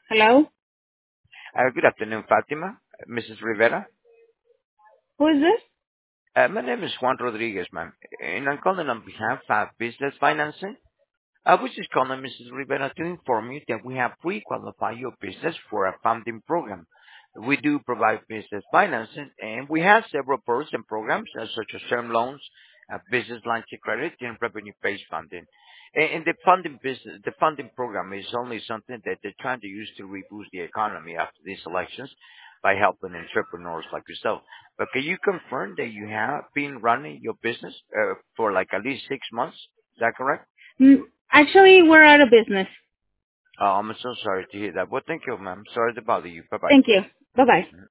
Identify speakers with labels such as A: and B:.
A: Hello?
B: Good afternoon, Fatima, Mrs. Rivera.
A: Who is this?
B: My name is Juan Rodriguez, ma'am, and I'm calling on behalf of Business Financing. I was just calling Mrs. Rivera to inform you that we have pre-qualified your business for a funding program. We do provide business financing, and we have several products and programs such as term loans, business lines of credit, and revenue-based funding. And the funding program is only something that they're trying to use to reboost the economy after these elections by helping entrepreneurs like yourself. But can you confirm that you have been running your business for like at least 6 months? Is that correct?
A: Actually, we're out of business.
B: Oh, I'm so sorry to hear that. Well, thank you, ma'am. Sorry to bother you. Bye-bye.
A: Thank you. Bye-bye.